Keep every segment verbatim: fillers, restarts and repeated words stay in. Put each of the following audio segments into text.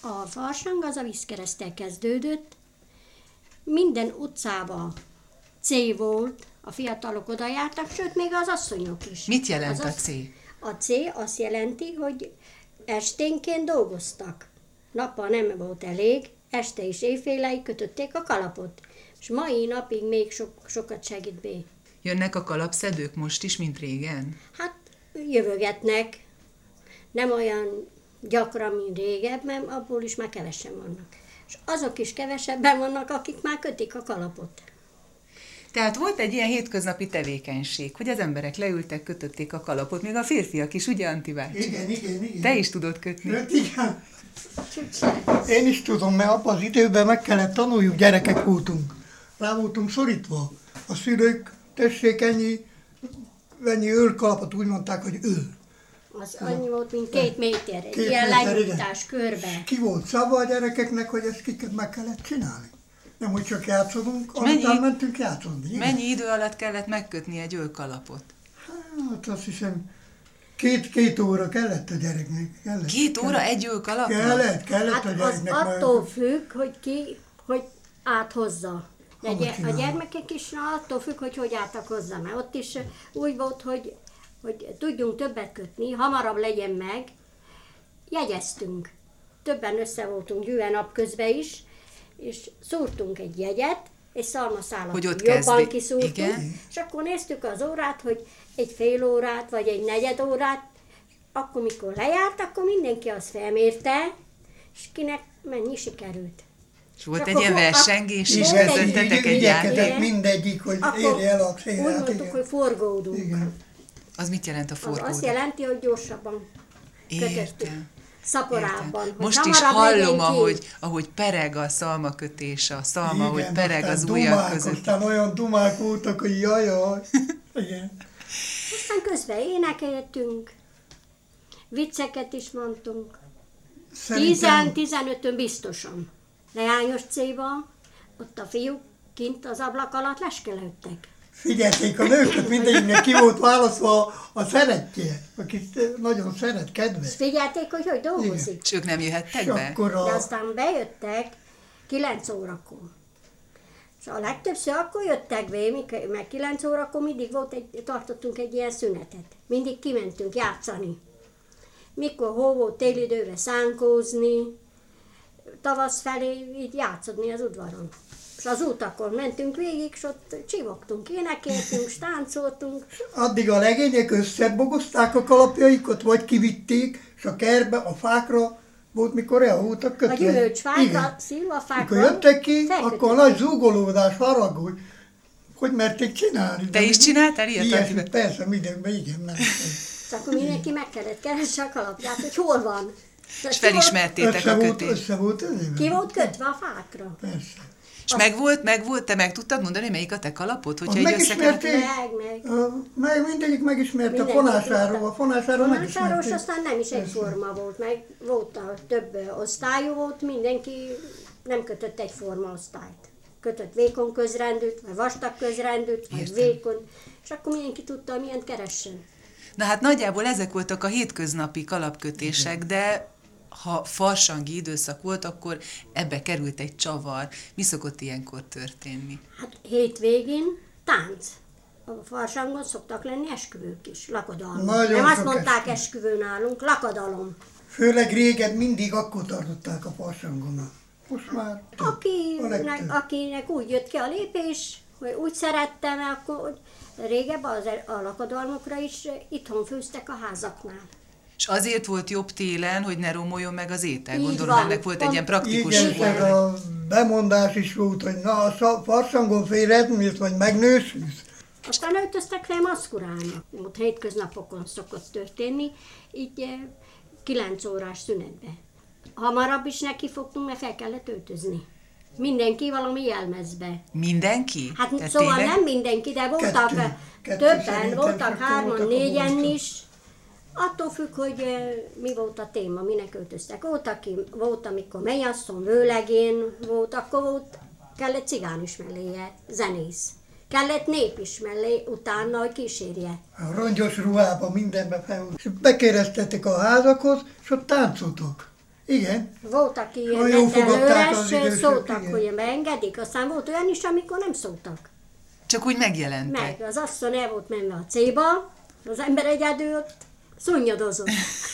A farsang az a vízkereszttel kezdődött. Minden utcában C volt, a fiatalok oda jártak, sőt, még az asszonyok is. Mit jelent az a az, C? A C azt jelenti, hogy esténként dolgoztak. Nappal nem volt elég, este és éjfélig kötötték a kalapot. És mai napig még so, sokat segít be. Jönnek a kalapszedők most is, mint régen? Hát jövögetnek. Nem olyan gyakran, mint régebb, mert abból is már kevesen vannak. És azok is kevesebben vannak, akik már kötik a kalapot. Tehát volt egy ilyen hétköznapi tevékenység, hogy az emberek leültek, kötötték a kalapot, még a férfiak is, ugye, Antti bácsi? Igen, igen, igen. Te is tudod kötni. Hát igen. Én is tudom, mert abban az időben meg kellett tanuljuk, gyerekek voltunk. Rá voltunk szorítva. A szülők, tessék ennyi, ennyi ölkalapot, úgy mondták, hogy öl. Az annyi volt, mint két méter, egy Két ilyen méter, lenyújtás körbe. Ki volt szabva a gyerekeknek, hogy ezt ki meg kellett csinálni. Nem, hogy csak játszodunk, Mennyi- azután mentünk játszani. igen. Mennyi idő alatt kellett megkötni egy ölkalapot? Hát azt hiszem, két, két óra kellett a gyereknek. Kellett, Két óra kellett. egy ölkalapnak? Kellett, kellett a Hát az gyereknek. attól függ, hogy ki, hogy áthozza. De Hova gy- a csinálja? gyermekek is na, attól függ, hogy hogy álltak hozzá, mert ott is úgy volt, hogy, hogy tudjunk többet kötni, hamarabb legyen meg, jegyeztünk. Többen össze voltunk gyűve napközben is, és szúrtunk egy jegyet, és szalmaszálat Hogy ott jobban kezdi- kiszúrtunk, igen. és akkor néztük az órát, hogy egy fél órát, vagy egy negyed órát, akkor mikor lejárt, akkor mindenki azt felmérte, és kinek mennyi sikerült. És volt És egy akkor ilyen a- versengés is volt egy- közöttetek Így egy igyekezett játék. Igen. mindegyik, hogy Akkor érje el a úgy célját. mondtuk, igen. hogy forgódunk. Igen. Az mit jelent a Az forgódó? azt jelenti, hogy gyorsabban kötöttük. Értem. Szaporában. Értem. hogy Most is hamarabb legyen hallom, ki. ahogy, ahogy pereg a szalmakötés, a szalma, Igen, ahogy pereg aztán az ujjak dumák, között. Aztán olyan dumák voltak, hogy jaj, jaj. Igen. Aztán közben énekeltünk, vicceket is mondtunk. Szerintem tíz-tizenötön biztosan. Leányos céba, ott a fiúk kint az ablak alatt leskelődtek. figyelték a nőket, mindegyiknek ki volt válaszva a szeretje, akit nagyon szeret, kedves. Figyelték, hogy hogy dolgozik. És ők nem jöhettek És be? akkor De a... aztán bejöttek kilenc órakor. És a legtöbbször akkor jöttek be, mik- mert kilenc órakor mindig volt egy, tartottunk egy ilyen szünetet. Mindig kimentünk játszani. Mikor hó volt télidőben szánkózni, tavasz felé így játszodni az udvaron. És az utakon mentünk végig, és ott csivogtunk, énekeltünk, stáncoltunk. Addig a legények összebogozták a kalapjaikat, vagy kivitték, és a kertbe, a fákra volt, mikor el voltak kötve. A gyümölcsfákra, Igen. szilvafákra. Mikor jöttek ki, felkötöttük. akkor nagy zúgolódás, harag, hogy hogy merték csinálni. Te is csináltál ilyet, Ilyesmi, Antibe? persze, mindenben, igen, nem. És akkor mindenki meg kellett keresni a kalapját, hogy hol van. És Ki volt- felismertétek Össze a volt, kötést. össze volt ezért. Ki volt kötve a fákra? Persze. És meg volt, meg volt, te meg tudtad mondani, melyik a te kalapod? Hogyha Az így megismerték. összekeverted? Meg, meg. Ö, Meg mindegyik megismerte, a Mindenki fonásáról, tudta. a fonásáról Fonásáros megismerték. aztán nem is egyforma volt, meg volt a több osztályú volt, mindenki nem kötött egyforma osztályt. Kötött vékony közrendűt, vagy vastag közrendűt, vagy Értem. vékony, és akkor mindenki tudta, hogy milyen keressen. Na hát nagyjából ezek voltak a hétköznapi kalapkötések, de ha farsangi időszak volt, akkor ebbe került egy csavar. Mi szokott ilyenkor történni? Hát hétvégén tánc. A farsangon szoktak lenni esküvők is, lakodalmak. Nagyon Nem azt sok mondták esküvő. esküvő nálunk, lakodalom. Főleg régen mindig akkor tartották a farsangon. Most már több. A Akinek, legtöbb. akinek úgy jött ki a lépés, hogy úgy szerettem, akkor hogy régebb az, a lakodalmokra is itthon főztek a házaknál. És azért volt jobb télen, hogy ne romoljon meg az étel. Így Gondolom, van. ennek volt egy Pont- ilyen praktikus Igen, Igen. meg a bemondás is volt, hogy na, a sa- farsangon félretmész, vagy megnősülsz. Aztán öltöztek fel maszkurálni. Ott hétköznapokon szokott történni, így eh, kilenc órás szünetbe. Hamarabb is nekifogtunk, mert fel kellett öltözni. Mindenki valami jelmezbe. Mindenki? Hát Tehát szóval tényleg? nem mindenki, de voltak Kettő. eh, Kettő többen, szerintem, voltak csak hárman, voltak a négyen búcsok. is. Attól függ, hogy eh, mi volt a téma, minek öltöztek. Volt, aki, volt amikor mennyasszony, vőlegén volt, akkor volt, kellett cigány is melléje, zenész. Kellett nép is mellé utána, hogy kísérje. A rongyos ruhába mindenbe fel. És bekeresztettek a házakhoz, és ott táncoltak. Igen. Volt, aki Ha jól ment fogadták az előre, idősök, szóltak, igen. hogy beengedik, aztán volt olyan is, amikor nem szóltak. Csak úgy megjelentek. Meg, az asszony el volt menve a céba, az ember egyedül ott szunyodozott.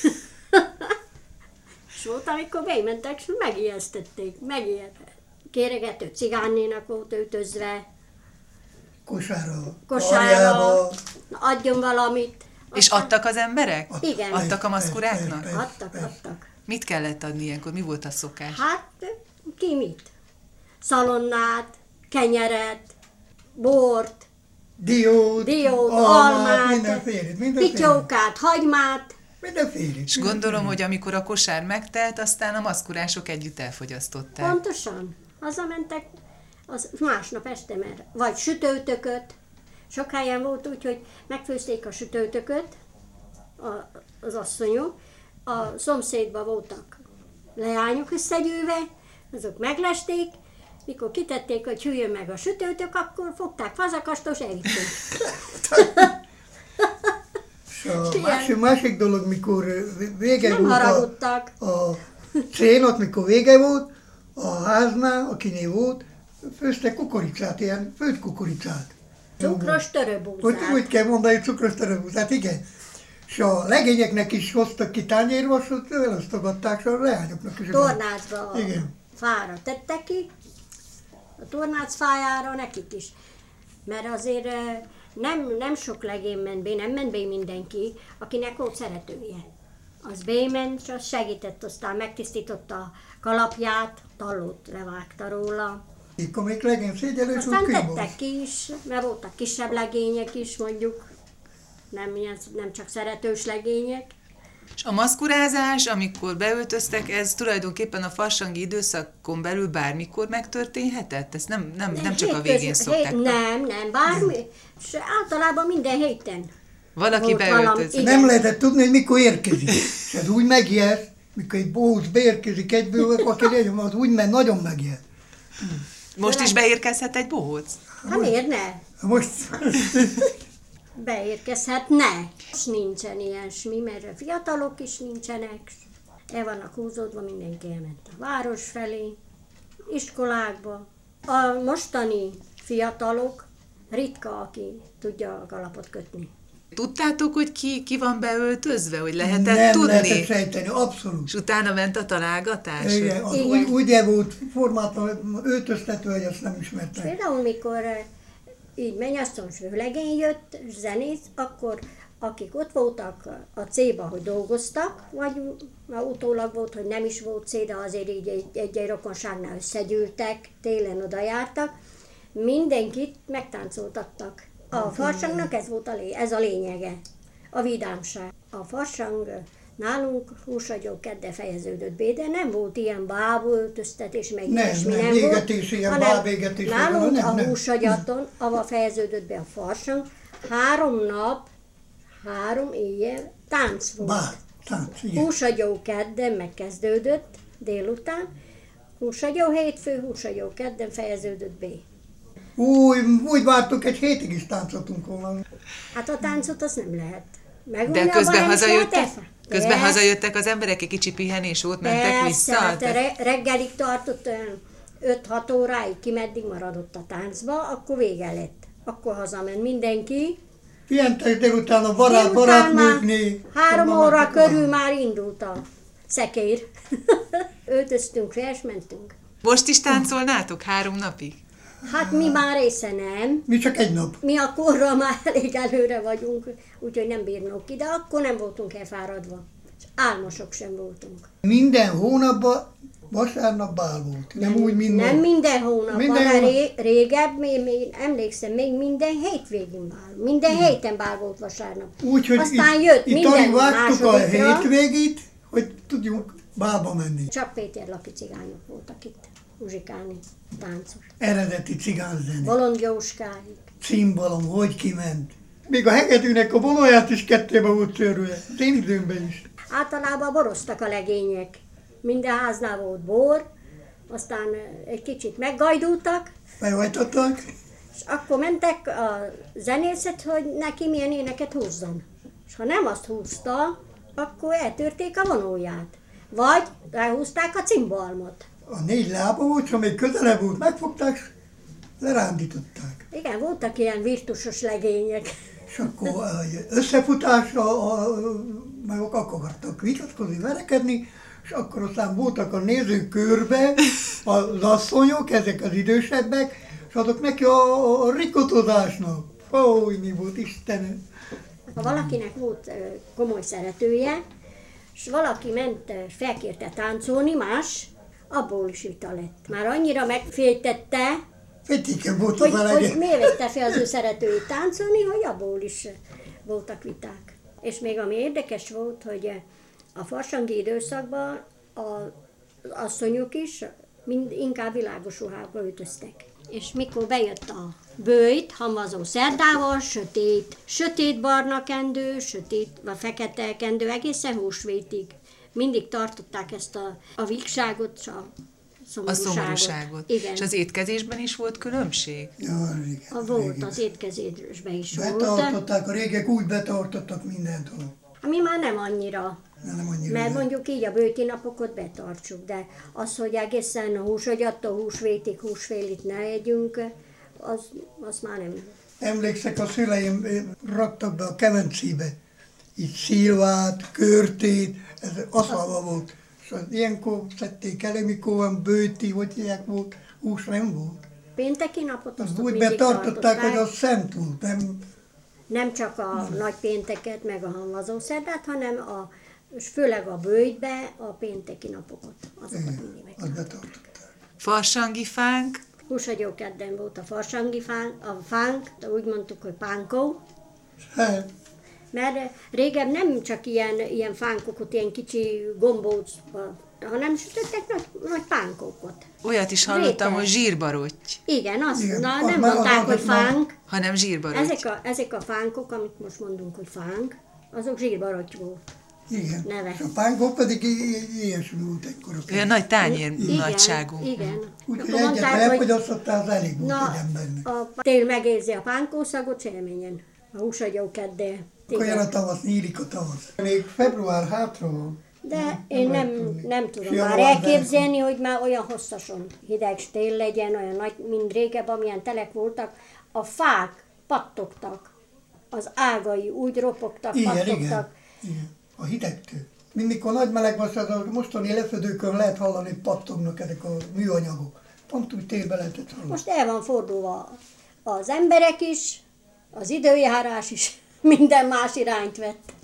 És volt, amikor bementek, és megijesztették, megijesztették. Kéregető cigánynénak volt öltözve, Kosára, kosára, karjába. adjon valamit. És adtak az emberek? Igen. Adtak a maszkuráknak? Persze, Adtak, persze. adtak. Mit kellett adni ilyenkor? Mi volt a szokás? Hát, ki mit? Szalonnát, kenyeret, bort, Diót, diót, almát, almát, mindenfélét, mindenfélét. pityókát, hagymát. Mindenfélét. És gondolom, hogy amikor a kosár megtelt, aztán a maszkurások együtt elfogyasztották. Pontosan. Hazamentek, az másnap este, mert vagy sütőtököt, sok helyen volt úgy, hogy megfőzték a sütőtököt, a, az asszonyok, a szomszédban voltak leányok összegyűve, azok meglesték, mikor kitették, hogy hűljön meg a sütőtök, akkor fogták fazakastos, elvitték. És a másik, másik dolog, mikor vége Nem volt haragudtak. a, a cénot, mikor vége volt, a háznál, akinél volt, főztek kukoricát, ilyen főtt kukoricát. Cukros Úgy, törőbúzát. úgy kell mondani, hogy cukros törőbúzát, igen. És a legényeknek is hoztak ki tányérvasot, elosztogatták, és a leányoknak is. Tornácba a Igen. fára tettek ki, a tornác fájára nekik is. Mert azért eh, nem, nem sok legény ment be, nem ment be mindenki, akinek volt szeretője. Az bément, és az segített, aztán megtisztította a kalapját, tallót levágta róla. Akkor még legény szégyelős Aztán volt tettek ki is, mert voltak kisebb legények is, mondjuk, nem, ilyen, nem csak szeretős legények. És a maszkurázás, amikor beöltöztek, ez tulajdonképpen a farsangi időszakon belül bármikor megtörténhetett? Ezt nem, nem, nem csak a végén Hétköz- szokták. hét- Nem, nem, bármi. És általában minden héten. Valaki Volt valami- beöltözik. igen. Nem lehetett tudni, hogy mikor érkezik. És ez úgy megijedt, mikor egy bóc beérkezik egyből, aki legyen, az úgy mert nagyon megijedt. Most is beérkezhet egy bohóc? Hát miért ne? Most Beérkezhetne. És nincsen ilyesmi, mert a fiatalok is nincsenek. El vannak húzódva, mindenki elment a város felé, iskolákba. A mostani fiatalok ritka, aki tudja a kalapot kötni. Tudtátok, hogy ki, ki van beöltözve, hogy lehetett nem tudni? lehetett sejteni, abszolút. És utána ment a találgatás? Igen, az Igen. úgy, úgy volt formátlan, öltöztető, hogy azt nem ismertek. Például, mikor eh, így mennyasszony vőlegény jött, zenész, akkor akik ott voltak a céba, hogy dolgoztak, vagy már utólag volt, hogy nem is volt cé, de azért így egy- egy-egy rokonságnál összegyűltek, télen oda jártak, mindenkit megtáncoltattak. A farsangnak ez volt a, lé- ez a lényege, a vidámság. A farsang nálunk húsagyó kedde fejeződött be, de nem volt ilyen báböltöztetés, meg Nem, ilyesmi nem, nem égetés, volt, ilyen hanem bábégetés, nálunk nem, a nem. húsagyaton, ahol fejeződött be a farsang, három nap, három éjjel tánc volt. Bár, tánc, igen. Húsagyó kedden megkezdődött délután, húsagyó hétfő, húsagyó kedden fejeződött be. Úgy, úgy vártuk, egy hétig is táncoltunk volna. Hát a táncot az nem lehet. De Megmondja, közben nem is hazajöttek, lehet efe- közben Persze, hazajöttek az emberek, egy kicsi pihenés volt, mentek persze, vissza? hát Tehát- re- reggelig tartott olyan öt-hat óráig, ki meddig maradott a táncba, akkor vége lett. Akkor hazament mindenki. Pihentek délután a barát, Délután már barátnőknél. három onnan óra mentek körül haza. már indult a szekér. Öltöztünk fel, és mentünk. Most is táncolnátok három napig? Hát mi már része nem. Mi csak egy nap. Mi a korra már elég előre vagyunk, úgyhogy nem bírnok ki, de akkor nem voltunk elfáradva. És álmosok sem voltunk. Minden hónapban vasárnap bál volt. Nem, úgy minden. Nem minden hónapban, Minden mert hónap. ré, régebb, még, még emlékszem, még minden hétvégén bál. Minden héten bál volt vasárnap. Úgyhogy Aztán itt, jött itt minden alig vártuk a másodikra. hétvégét, hogy tudjunk bálba menni. Csak Péter Lapi cigányok voltak itt muzsikálni, táncos. Eredeti cigánzene. Bolond Jóskáig. Cimbalom, hogy kiment. Még a hegedűnek a bolóját is kettébe volt törve. Az én időmben is. Általában boroztak a legények. Minden háznál volt bor, aztán egy kicsit meggajdultak, Behajtottak. és akkor mentek a zenészet, hogy neki milyen éneket húzzon. És ha nem azt húzta, akkor eltörték a vonóját. vagy lehúzták a cimbalmot. A négy lába volt, ha még közelebb volt, megfogták, és lerándították. Igen, voltak ilyen virtusos legények. És akkor összefutásra a, meg akartak vitatkozni, verekedni, és akkor aztán voltak a nézők körbe az asszonyok, ezek az idősebbek, és adok neki a, a rikotozásnak. Fúj, mi volt, Istenem! Ha valakinek volt komoly szeretője, és valaki ment, felkérte táncolni, más, abból is vita lett. Már annyira megféltette, Fetike volt hogy, az a hogy miért vette fel az ő szeretőjét táncolni, hogy abból is voltak viták. És még ami érdekes volt, hogy a farsangi időszakban az asszonyok is mind inkább világos ruhába öltöztek. És mikor bejött a bőjt, hamvazó szerdával, sötét, sötét barna kendő, sötét vagy fekete kendő, egészen húsvétig. Mindig tartották ezt a, a vígságot, a szomorúságot. A szomorúságot. Igen. És az étkezésben is volt különbség? Ja, igen, A volt, igen. az étkezésben is volt. Betartották, a régek úgy betartottak mindent. Ami már nem annyira. Nem annyira. Mert nem. mondjuk így a bőti napokat betartsuk, de az, hogy egészen a húsagyattól húsvétig, húsfélit ne együnk, az, az már nem. Emlékszek, a szüleim raktak be a kemencébe, így szilvát, körtét, ez aszalva volt. És az ilyenkor szedték elő, mikor van bőti, vagy ilyen volt, hús nem volt. Pénteki napot azt Az úgy mindig betartották, hogy tartották. az szent volt, nem... Nem csak a nagy pénteket, meg a hamvazószerdát, hanem a, és főleg a bőjtbe a pénteki napokat. Azokat mindig Igen, meg. azt betartották. Farsangi fánk? Húsagyókedden volt a farsangi fánk, a fánk, de úgy mondtuk, hogy pánkó. Hát, Mert régen nem csak ilyen, ilyen fánkokat, ilyen kicsi gombócba, hanem sütöttek nagy, nagy pánkókot. Olyat is hallottam, Réten. hogy zsírbarotty, Igen, azt, Igen, na, az nem már- mondták, az- hogy az már- fánk. hanem zsírbarotty. Ezek a, ezek a fánkok, amit most mondunk, hogy fánk, azok zsírbarotty volt. igen. Neve. És a pánkó pedig i- i- ilyesmi volt egykor. Olyan nagy tányér Igen, nagyságú. igen. Úgyhogy Akkor egyet mondták, hogy elfogyasztottál, az elég volt na, egy embernek. a tél megérzi a pánkószagot, selményen. A húsagyókeddel. Akkor jön a tavasz, nyílik a tavasz. Még február hátra van. De én lehet nem, tudni. nem tudom Január, már elképzelni, hogy már olyan hosszason hideg tél legyen, olyan nagy, mint régebben, amilyen telek voltak. A fák pattogtak, az ágai úgy ropogtak, Igen, pattogtak. igen, igen. A hidegtől. Mindikor nagy meleg van, az a mostani lefedőkön lehet hallani, hogy pattognak ezek a műanyagok. Pont úgy télbe lehetett hallani. Most el van fordulva az emberek is, az időjárás is, minden más irányt vett.